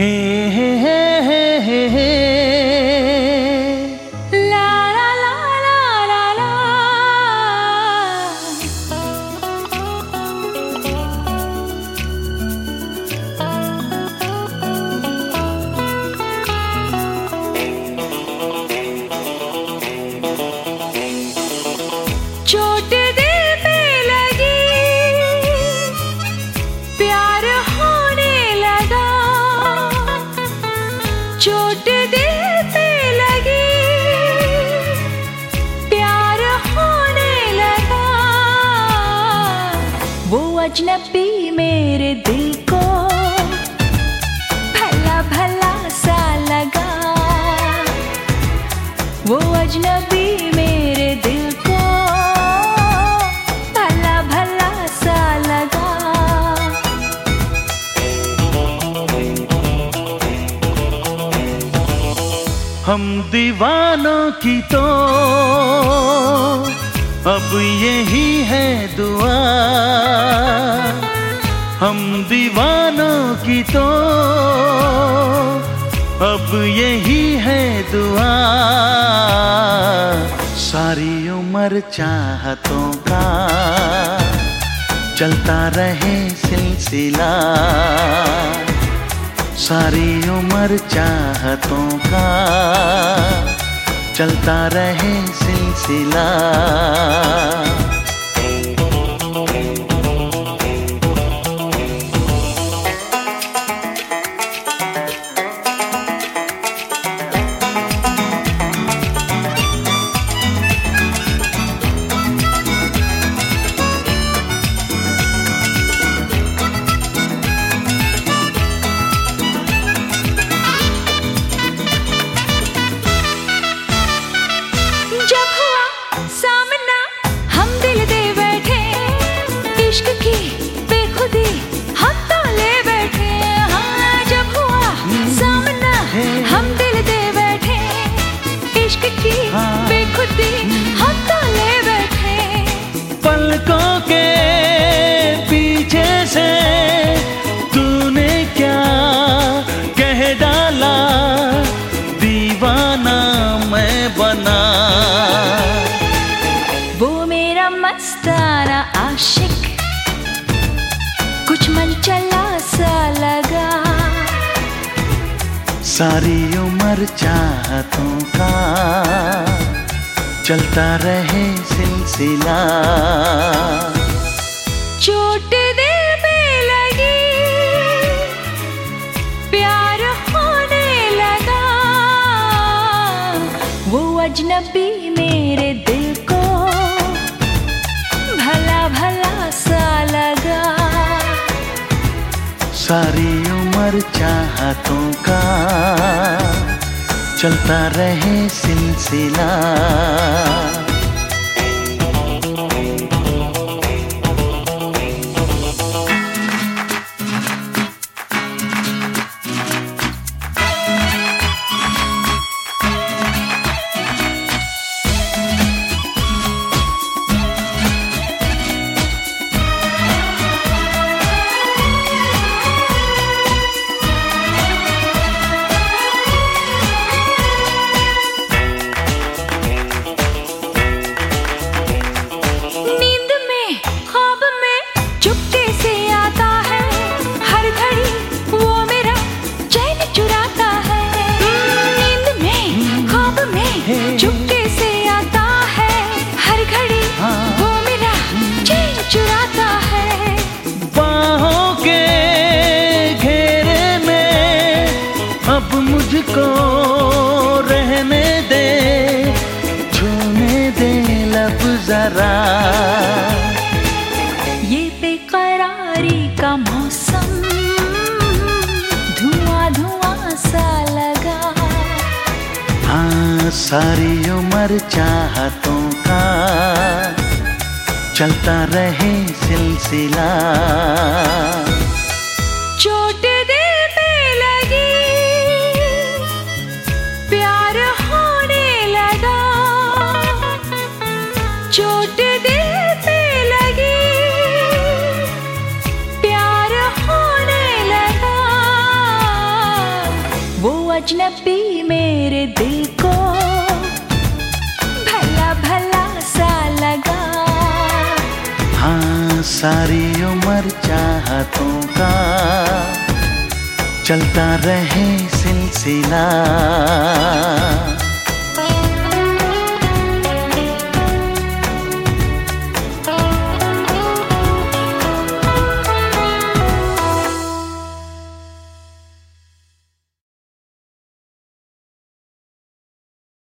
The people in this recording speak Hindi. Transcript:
हे हे हे हे हे ला ला ला ला ला ला। चोट दिल पे लगी, प्यार होने लगा। चोट दिल पे लगी, प्यार होने लगा। वो अजनबी मेरे दिल को भला भला सा लगा। वो अजनबी मेरे दिल को भला भला सा लगा। हम दीवानों की तो अब यही है दुआ। हम दीवानों की तो अब यही है दुआ। सारी उम्र चाहतों का चलता रहे सिलसिला। सारी उम्र चाहतों का चलता रहे सिलसिला। इश्क की बेखुदी हम तो ले बैठे। हाँ, जब हुआ सामना हम दिल दे बैठे। इश्क की बेखुदी हम तो ले बैठे। पलकों के पीछे से तूने क्या कह डाला, दीवाना मैं बना। वो मेरा मस्ताना आशिक कुछ मन चला सा लगा। सारी उम्र चाहतों का चलता रहे सिलसिला। चोट दिल पे लगी, प्यार होने लगा। वो अजनबी मेरे दिल को भला भला सा लगा। सारी उम्र चाहतों का चलता रहे सिलसिला। चुपके से आता है हर घड़ी, वो मेरा चैन चुराता है। बाहों के घेरे में अब मुझको रहने दे, छूने दे लब जरा। ये बेकरारी का मौसम धुआं धुआं सा लगा। हाँ, सारी उम्र चाहतों का चलता रहे सिलसिला। चोट दिल पे लगी, प्यार होने लगा। चोट दिल पे लगी, प्यार होने लगा। अजनबी मेरे दिल को भला भला सा लगा। हाँ, सारी उम्र चाहतों का चलता रहे सिलसिला।